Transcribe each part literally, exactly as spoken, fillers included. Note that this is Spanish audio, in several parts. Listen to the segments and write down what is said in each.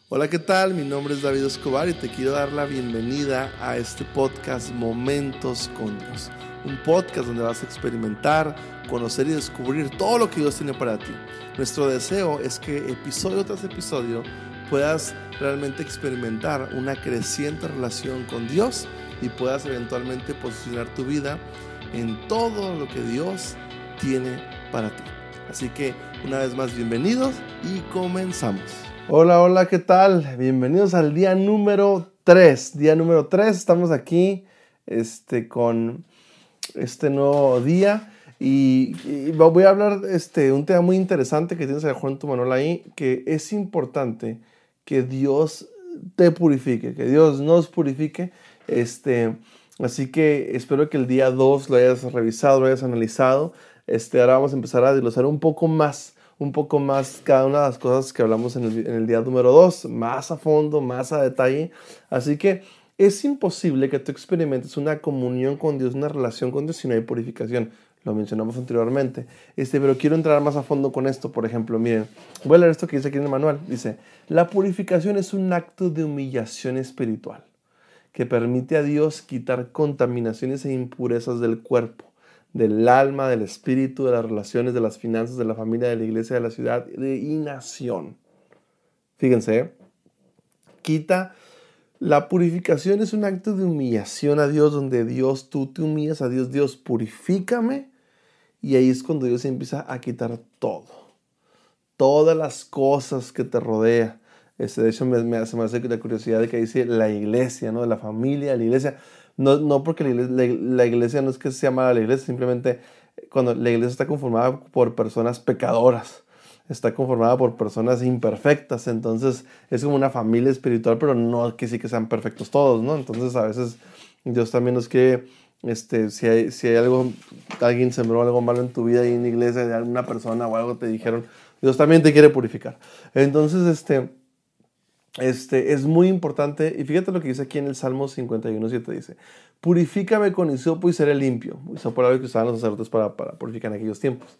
Hola, ¿qué tal? Mi nombre es David Escobar y te quiero dar la bienvenida a este podcast Momentos con Dios. Un podcast donde vas a experimentar, conocer y descubrir todo lo que Dios tiene para ti. Nuestro deseo es que episodio tras episodio puedas realmente experimentar una creciente relación con Dios y puedas eventualmente posicionar tu vida en todo lo que Dios tiene para ti. Así que una vez más, bienvenidos y comenzamos. Hola, hola, ¿qué tal? Bienvenidos al día número tres. Día número tres, estamos aquí este, con este nuevo día y, y voy a hablar de este, un tema muy interesante que tienes a lo mejor en tu manual ahí, que es importante que Dios te purifique, que Dios nos purifique. Este, así que espero que el día dos lo hayas revisado, lo hayas analizado. Este, ahora vamos a empezar a desglosar un poco más un poco más cada una de las cosas que hablamos en el, en el día número dos, más a fondo, más a detalle. Así que es imposible que tú experimentes una comunión con Dios, una relación con Dios si no hay purificación. Lo mencionamos anteriormente. Este, pero quiero entrar más a fondo con esto. Por ejemplo, miren, voy a leer esto que dice aquí en el manual. Dice, la purificación es un acto de humillación espiritual que permite a Dios quitar contaminaciones e impurezas del cuerpo, del alma, del espíritu, de las relaciones, de las finanzas, de la familia, de la iglesia, de la ciudad y nación. Fíjense, ¿eh? Quita, la purificación es un acto de humillación a Dios, donde Dios, tú te humillas a Dios, Dios, purifícame, y ahí es cuando Dios empieza a quitar todo, todas las cosas que te rodean. Este, de hecho, me, me, se me hace la curiosidad de que dice la iglesia, ¿no? De la familia, la iglesia. No, no porque la iglesia, la, la iglesia no es que se llama la iglesia, simplemente cuando la iglesia está conformada por personas pecadoras, está conformada por personas imperfectas, entonces es como una familia espiritual, pero no que sí que sean perfectos todos, ¿no? Entonces a veces Dios también nos quiere, este, si hay, si hay algo, alguien sembró algo malo en tu vida y en la iglesia de alguna persona o algo te dijeron, Dios también te quiere purificar. Entonces, este... Este, es muy importante, y fíjate lo que dice aquí en el Salmo cincuenta y uno siete, dice, purifícame con hisopo y seré limpio. Hisopo era lo que usaban los sacerdotes para, para purificar en aquellos tiempos.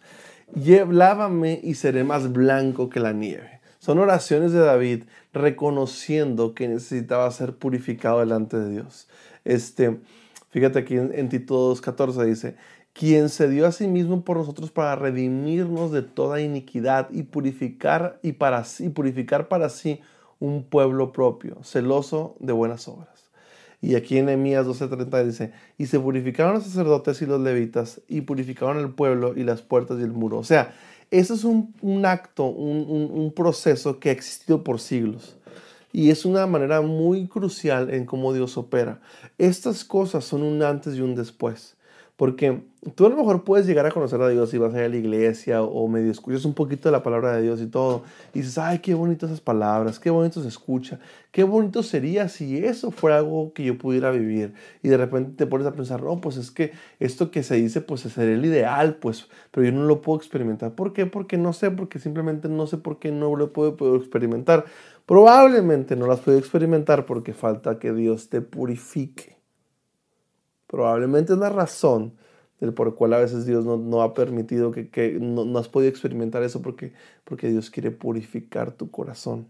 Lávame y seré más blanco que la nieve. Son oraciones de David reconociendo que necesitaba ser purificado delante de Dios. Este, fíjate aquí en, en Tito dos catorce dice, quien se dio a sí mismo por nosotros para redimirnos de toda iniquidad y purificar, y para sí, purificar para sí un pueblo propio, celoso de buenas obras. Y aquí en Nehemías doce treinta dice, y se purificaron los sacerdotes y los levitas, y purificaron el pueblo y las puertas y el muro. O sea, eso es un, un acto, un, un, un proceso que ha existido por siglos. Y es una manera muy crucial en cómo Dios opera. Estas cosas son un antes y un después. Porque tú a lo mejor puedes llegar a conocer a Dios y vas a ir a la iglesia o medio escuchas un poquito de la palabra de Dios y todo. Y dices, ay, qué bonitas esas palabras, qué bonito se escucha. Qué bonito sería si eso fuera algo que yo pudiera vivir. Y de repente te pones a pensar, no, pues es que esto que se dice, pues sería el ideal, pues, pero yo no lo puedo experimentar. ¿Por qué? Porque no sé, porque simplemente no sé por qué no lo puedo, puedo experimentar. Probablemente no las puedo experimentar porque falta que Dios te purifique. Probablemente es la razón del por cual a veces Dios no, no ha permitido que, que no, no has podido experimentar eso porque, porque Dios quiere purificar tu corazón.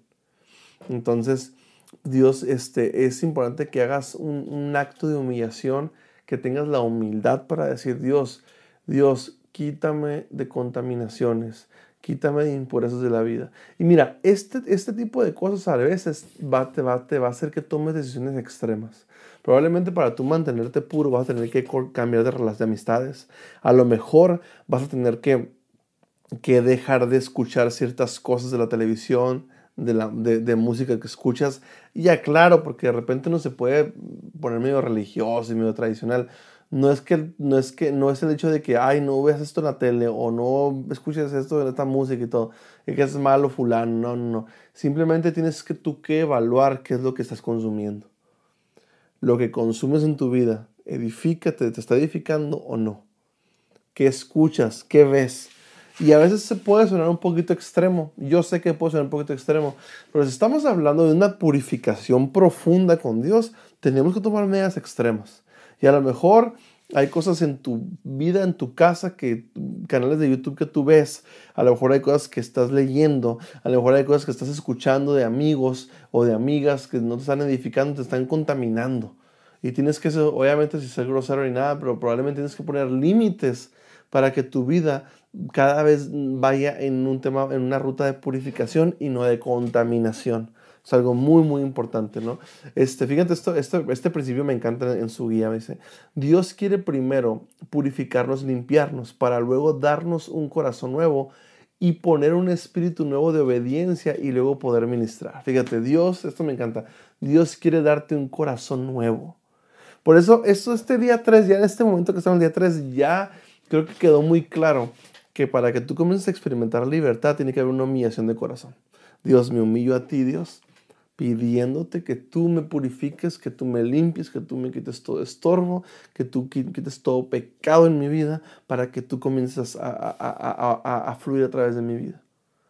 Entonces, Dios, este, es importante que hagas un, un acto de humillación, que tengas la humildad para decir, Dios, Dios, quítame de contaminaciones, quítame de impurezas de la vida. Y mira, este, este tipo de cosas a veces va, te, va, te va a hacer que tomes decisiones extremas. Probablemente para tú mantenerte puro vas a tener que cambiar de relación de amistades. A lo mejor vas a tener que, que dejar de escuchar ciertas cosas de la televisión, de, la, de, de música que escuchas. Y ya claro, porque de repente uno se puede poner medio religioso y medio tradicional. No es que no es que no es el hecho de que ay no veas esto en la tele o no escuches esto de esta música y todo, y que es malo fulano. No, no, no. Simplemente tienes que tú que evaluar qué es lo que estás consumiendo. Lo que consumes en tu vida, edifícate, ¿te está edificando o no? ¿Qué escuchas? ¿Qué ves? Y a veces se puede sonar un poquito extremo. Yo sé que puede sonar un poquito extremo. Pero si estamos hablando de una purificación profunda con Dios, tenemos que tomar medidas extremas. Y a lo mejor Hay cosas en tu vida, en tu casa, que canales de YouTube que tú ves. A lo mejor hay cosas que estás leyendo. A lo mejor hay cosas que estás escuchando de amigos o de amigas que no te están edificando, te están contaminando. Y tienes que ser, obviamente, sin ser grosero ni nada, pero probablemente tienes que poner límites para que tu vida cada vez vaya en un tema, en una ruta de purificación y no de contaminación. Es algo muy, muy importante, ¿no? Este, fíjate, esto, esto, este principio me encanta en su guía. Me dice, Dios quiere primero purificarnos, limpiarnos, para luego darnos un corazón nuevo y poner un espíritu nuevo de obediencia y luego poder ministrar. Fíjate, Dios, esto me encanta, Dios quiere darte un corazón nuevo. Por eso, esto, este día tres, ya en este momento que estamos en el día tres, ya creo que quedó muy claro que para que tú comiences a experimentar libertad, tiene que haber una humillación de corazón. Dios, me humillo a ti, Dios, pidiéndote que tú me purifiques, que tú me limpies, que tú me quites todo estorbo, que tú quites todo pecado en mi vida, para que tú comiences a, a, a, a, a fluir a través de mi vida.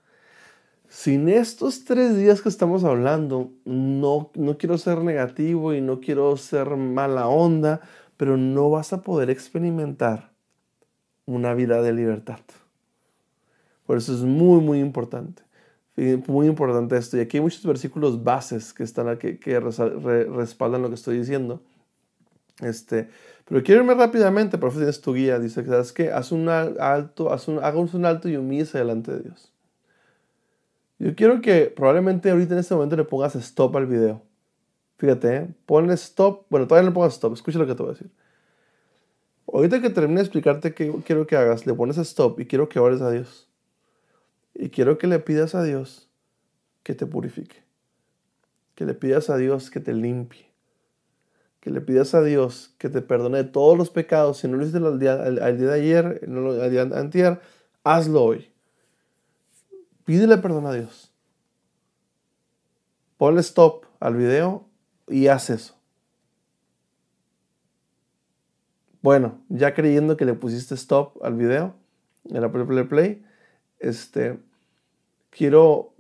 Sin estos tres días que estamos hablando, no, no quiero ser negativo y no quiero ser mala onda, pero no vas a poder experimentar una vida de libertad. Por eso es muy, muy importante. Muy importante esto. Y aquí hay muchos versículos bases que, están aquí, que respaldan lo que estoy diciendo. Este, pero quiero irme rápidamente, por favor, tienes tu guía. Dice que, ¿sabes qué? Haz un alto, haz un, hagamos un alto y humíllese delante de Dios. Yo quiero que probablemente ahorita en este momento le pongas stop al video. Fíjate, ¿eh? Ponle stop. Bueno, todavía no le pongas stop. Escucha lo que te voy a decir. Ahorita que termine de explicarte qué quiero que hagas, le pones stop y quiero que ores a Dios. Y quiero que le pidas a Dios que te purifique. Que le pidas a Dios que te limpie. Que le pidas a Dios que te perdone todos los pecados. Si no lo hiciste al día, al, al día de ayer, no lo, al día de antier, hazlo hoy. Pídele perdón a Dios. Ponle stop al video y haz eso. Bueno, ya creyendo que le pusiste stop al video, en la play, play, este, quiero,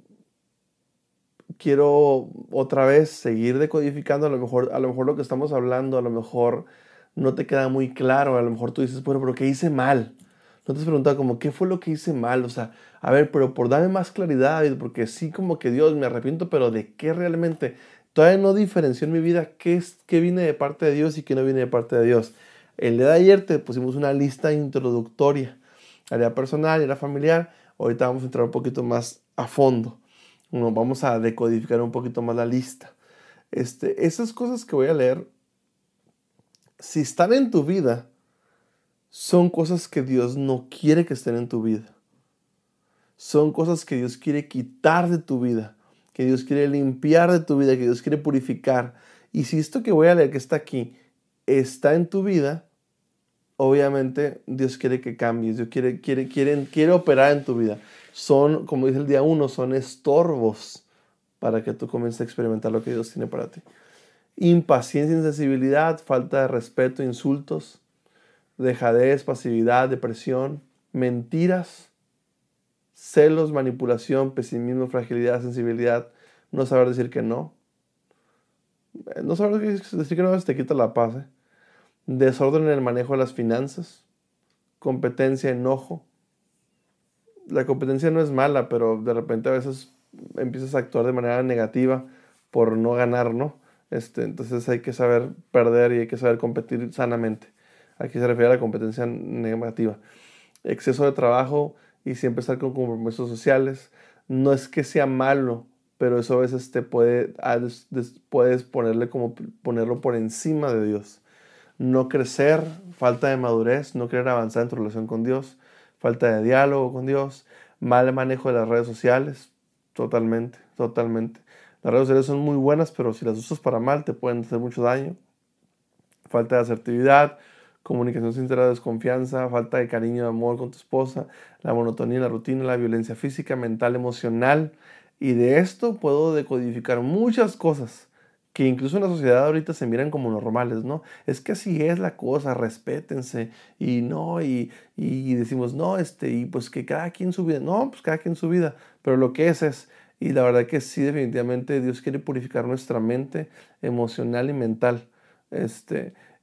quiero otra vez seguir decodificando. A lo mejor, a lo mejor lo que estamos hablando, a lo mejor no te queda muy claro. A lo mejor tú dices, bueno, pero ¿qué hice mal? No te has preguntado como, ¿qué fue lo que hice mal? O sea, a ver, pero por darme más claridad, porque sí como que Dios, me arrepiento, pero ¿de qué realmente? Todavía no diferenció en mi vida qué, es, qué viene de parte de Dios y qué no viene de parte de Dios. El día de ayer te pusimos una lista introductoria, área personal y área familiar. Ahorita vamos a entrar un poquito más a fondo. Bueno, vamos a decodificar un poquito más la lista. Este, esas cosas que voy a leer, si están en tu vida, son cosas que Dios no quiere que estén en tu vida. Son cosas que Dios quiere quitar de tu vida, que Dios quiere limpiar de tu vida, que Dios quiere purificar. Y si esto que voy a leer que está aquí está en tu vida, obviamente Dios quiere que cambies, Dios quiere, quiere, quiere, quiere operar en tu vida. Son, como dice el día uno, son estorbos para que tú comiences a experimentar lo que Dios tiene para ti. Impaciencia, insensibilidad, falta de respeto, insultos, dejadez, pasividad, depresión, mentiras, celos, manipulación, pesimismo, fragilidad, sensibilidad, no saber decir que no. No saber decir que no te quita la paz. ¿eh? Desorden en el manejo de las finanzas, competencia, enojo. La competencia no es mala, pero de repente a veces empiezas a actuar de manera negativa por no ganar, ¿no? Este, entonces hay que saber perder y hay que saber competir sanamente. Aquí se refiere a la competencia negativa. Exceso de trabajo y siempre estar con compromisos sociales. No es que sea malo, pero eso a veces te puede, puedes ponerle como, ponerlo por encima de Dios. No crecer, falta de madurez, no querer avanzar en tu relación con Dios, falta de diálogo con Dios, mal manejo de las redes sociales, totalmente, totalmente. Las redes sociales son muy buenas, pero si las usas para mal te pueden hacer mucho daño. Falta de asertividad, comunicación sincera, desconfianza, falta de cariño y amor con tu esposa, la monotonía, la rutina, la violencia física, mental, emocional. Y de esto puedo decodificar muchas cosas que incluso en la sociedad ahorita se miran como normales, ¿no? Es que así es la cosa, respétense. Y no, y, y decimos, no, este, y pues que cada quien su vida. No, pues cada quien su vida. Pero lo que es es, y la verdad que sí, definitivamente Dios quiere purificar nuestra mente emocional y mental. Este...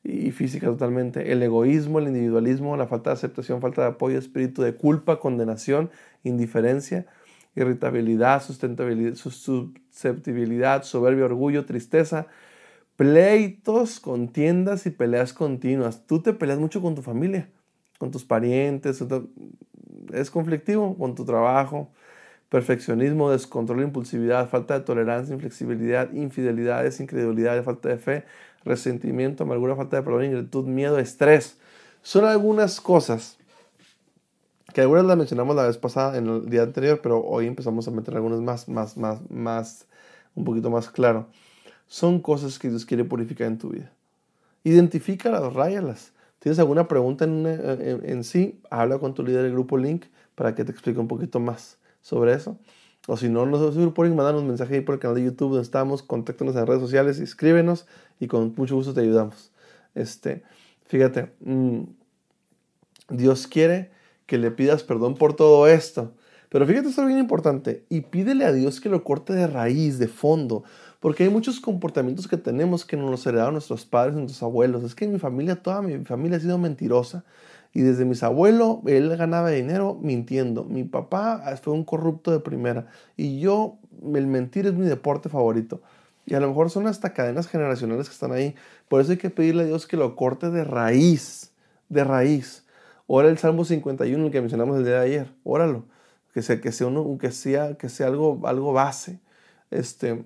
y física totalmente. El egoísmo, el individualismo, la falta de aceptación, falta de apoyo, espíritu de culpa, condenación, indiferencia, irritabilidad, sustentabilidad, susceptibilidad, soberbia, orgullo, tristeza, pleitos, contiendas y peleas continuas. Tú te peleas mucho con tu familia, con tus parientes, es conflictivo con tu trabajo. Perfeccionismo, descontrol, impulsividad, falta de tolerancia, inflexibilidad, infidelidades, incredulidad, falta de fe, resentimiento, amargura, falta de perdón, ingratitud, miedo, estrés. Son algunas cosas que algunas las mencionamos la vez pasada en el día anterior, pero hoy empezamos a meter algunas más, más, más, más, un poquito más claro. Son cosas que Dios quiere purificar en tu vida. Identifícalas, ráyalas. ¿Tienes alguna pregunta en, en, en sí? Habla con tu líder del grupo Link para que te explique un poquito más sobre eso. O si no, nos pueden mandar un mensaje ahí por el canal de YouTube donde estamos, contáctanos en las redes sociales, escríbenos y con mucho gusto te ayudamos. Este, fíjate, mmm, Dios quiere que le pidas perdón por todo esto. Pero fíjate, esto es bien importante. Y pídele a Dios que lo corte de raíz, de fondo. Porque hay muchos comportamientos que tenemos que nos los heredaron nuestros padres, nuestros abuelos. Es que mi familia, toda mi familia ha sido mentirosa. Y desde mis abuelos, él ganaba dinero mintiendo. Mi papá fue un corrupto de primera. Y yo, el mentir es mi deporte favorito. Y a lo mejor son hasta cadenas generacionales que están ahí. Por eso hay que pedirle a Dios que lo corte de raíz. De raíz. Ora el Salmo cincuenta y uno, el que mencionamos el día de ayer. Óralo. Que sea, que sea, uno, que sea, que sea algo, algo base. Este...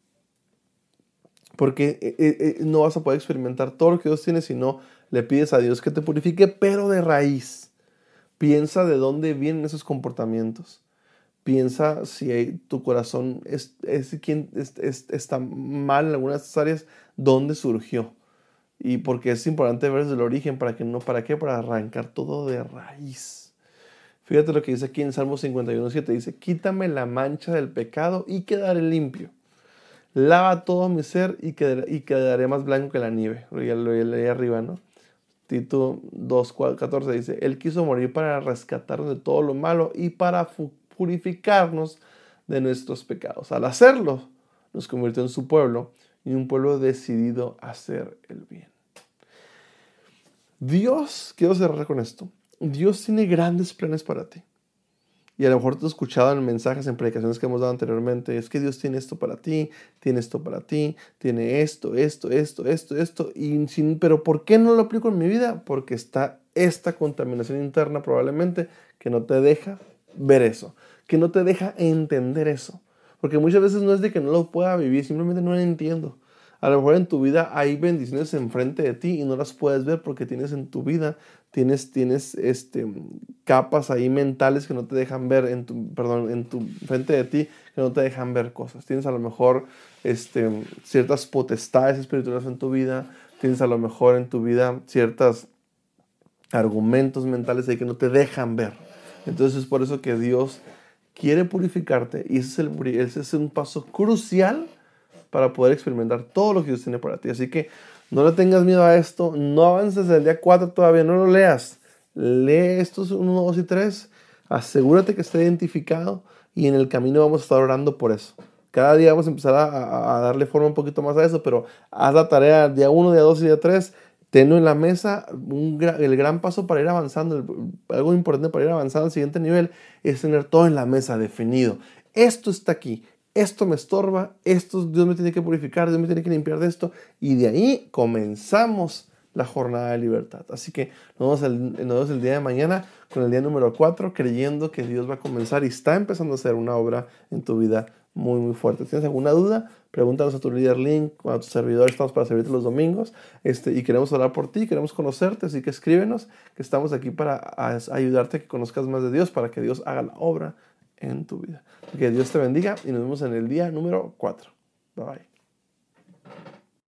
Porque eh, eh, no vas a poder experimentar todo lo que Dios tiene si no le pides a Dios que te purifique, pero de raíz. Piensa de dónde vienen esos comportamientos. Piensa si hay, tu corazón es, es, es, es, está mal en algunas de estas áreas, dónde surgió. Y porque es importante ver desde el origen, ¿para qué? No, ¿para qué? Para arrancar todo de raíz. Fíjate lo que dice aquí en Salmo cincuenta y uno, siete. Dice, quítame la mancha del pecado y quedaré limpio. Lava todo mi ser y quedaré, y quedaré más blanco que la nieve. Ya lo leí arriba, ¿no? Tito dos, catorce dice, Él quiso morir para rescatarnos de todo lo malo y para purificarnos de nuestros pecados. Al hacerlo, nos convirtió en su pueblo y un pueblo decidido a hacer el bien. Dios, quiero cerrar con esto, Dios tiene grandes planes para ti. Y a lo mejor te has escuchado en mensajes, en predicaciones que hemos dado anteriormente, es que Dios tiene esto para ti, tiene esto para ti, tiene esto, esto, esto, esto, esto, y sin, pero ¿por qué no lo aplico en mi vida? Porque está esta contaminación interna probablemente que no te deja ver eso, que no te deja entender eso. Porque muchas veces no es de que no lo pueda vivir, simplemente no lo entiendo. A lo mejor en tu vida hay bendiciones enfrente de ti y no las puedes ver porque tienes en tu vida, tienes, tienes este, capas ahí mentales que no te dejan ver, en tu, perdón, en tu frente de ti, que no te dejan ver cosas. Tienes a lo mejor este, ciertas potestades espirituales en tu vida, tienes a lo mejor en tu vida ciertos argumentos mentales ahí que no te dejan ver. Entonces es por eso que Dios quiere purificarte y ese es, el, ese es un paso crucial para poder experimentar todo lo que Dios tiene para ti. Así que no le tengas miedo a esto, no avances del día cuatro todavía, no lo leas. Lee estos uno, dos y tres, asegúrate que esté identificado y en el camino vamos a estar orando por eso. Cada día vamos a empezar a, a, a darle forma un poquito más a eso, pero haz la tarea día uno, día dos y día tres, tenlo en la mesa. Un, el gran paso para ir avanzando, el, algo importante para ir avanzando al siguiente nivel es tener todo en la mesa definido. Esto está aquí. Esto me estorba, esto Dios me tiene que purificar, Dios me tiene que limpiar de esto. Y de ahí comenzamos la jornada de libertad. Así que nos vemos el, nos vemos el día de mañana con el día número cuatro, creyendo que Dios va a comenzar y está empezando a hacer una obra en tu vida muy, muy fuerte. Si tienes alguna duda, pregúntanos a tu líder Link, a tu servidor. Estamos para servirte los domingos este, y queremos orar por ti, queremos conocerte. Así que escríbenos, que estamos aquí para a, a ayudarte a que conozcas más de Dios, para que Dios haga la obra en tu vida. Que Dios te bendiga y nos vemos en el día número cuatro. Bye bye.